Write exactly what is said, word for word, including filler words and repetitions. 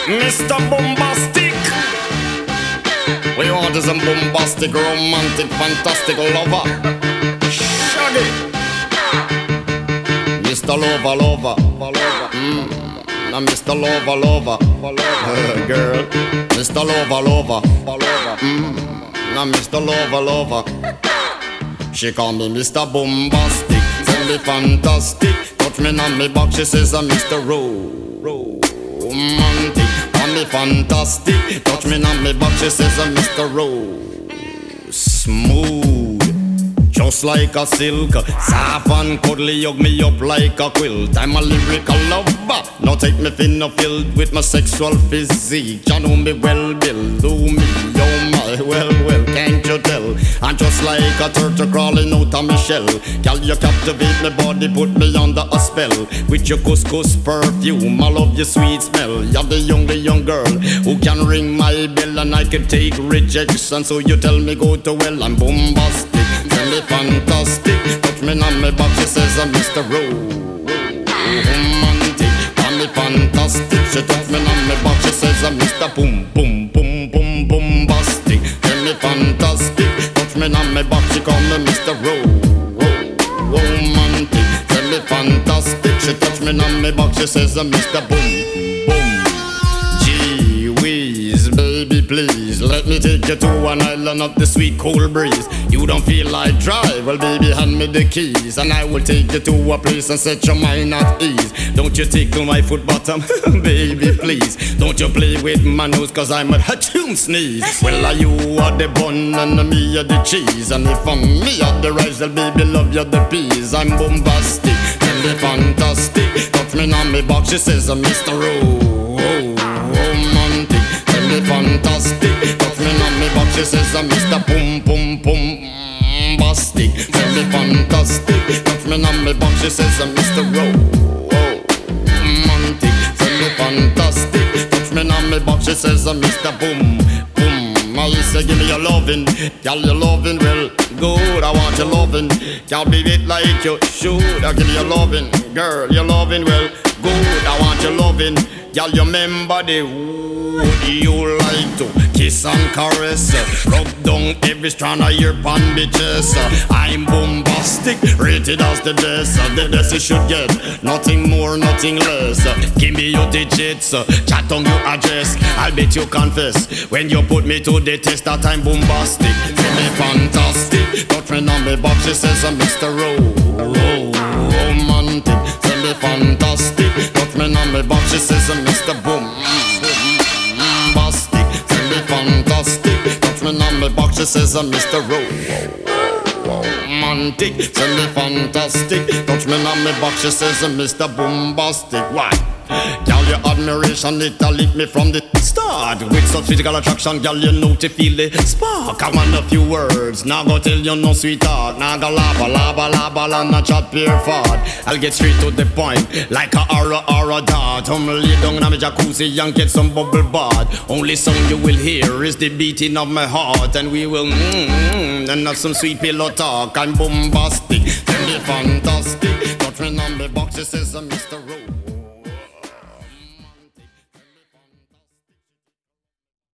Mister Bombastic. We want is a bombastic, romantic, fantastic lover. Shaggy. Mister Lover, lover, lover. Mm. Now Mister Lover, lover, lover. Girl. Mister Lover, lover, lover. Mm. Now Mister Lover, lover. She call me Mister Bombastic. Tell me fantastic. Touch me on me back. She says I'm Mister Romantic. Call me fantastic. Touch me on me back. She says I'm Mister Ro Smooth. Just like a silk, soft and cuddly, hug me up like a quilt. I'm a lyrical lover. Now take me thin or filled with my sexual physique. You know me well, Bill. Do me, oh my, well, well, can't you tell? I'm just like a turtle crawling out of my shell. Girl, you captivate my body, put me under a spell. With your couscous perfume, I love your sweet smell. You're the young, the young girl who can ring my bell, and I can take rejection. So you tell me go to well, I'm bombastic. Tell me fantastic. Touch me on my back, she says I'm Mister Romantic. Tell me fantastic. She touch me on my back, she says I'm Mister Boom Boom Boom Boom Bombastic. Tell me fantastic. Touch me on my back, she call me Mister Romantic. Tell me fantastic. She touch me on my back, she says I'm Mister Boom Boom. Gee whiz, baby please, let me take you to an island of the sweet cool breeze. You don't feel like drive? Well baby, hand me the keys, and I will take you to a place and set your mind at ease. Don't you tickle my foot bottom, baby please. Don't you play with my nose, cause I'm a hatchoon sneeze. Well are you are the bun and me are the cheese, and if I'm me are the rice, well baby love you the peas. I'm bombastic, tell me fantastic. Touch me on me box, she says I'm Mister Romantic. Tell me fantastic. Touch me on me box, she says I'm Mister Boom Boom Boom Bombastic. Tell me fantastic. Touch me on me box, she says I'm Mister Romantic. Tell me fantastic. Touch me on me box, she says I'm Mister Boom Boom. I say give me your lovin', girl your lovin' well good. I want your lovin', girl be it like you should. I give you your lovin', girl your lovin' well good. I want your lovin', girl you remember the would you like to kiss and caress, rub down every strand of your pan bitches. I'm bombastic, rated as the best. The best you should get, nothing more, nothing less. Give me your digits, chat on your address. I'll bet you confess when you put me to the test that I'm bombastic. Tell me fantastic. Touch me on me box, she says I'm Mister Romantic. Tell me fantastic. Touch me on me box, she says I'm Mister Boom Bombastic. Tell me fantastic. Touch me on me box, she says I'm Mister Romantic. Tell me fantastic. Touch me on me box, she says I'm Mister Bombastic. Why? Girl, your admiration, it a lit me from the start. With such physical attraction, girl, you know to feel the spark. I want a few words, now go tell you no sweetheart. Now go lava, lava, lava, and not chat pure fart. I'll get straight to the point, like a aura, aura dart. I'm lay down in my jacuzzi and get some bubble bath. Only song you will hear is the beating of my heart. And we will mmm, and have some sweet pillow talk. I'm bombastic, tell me fantastic. Touch me on the box, she says I'm Mister Rowe.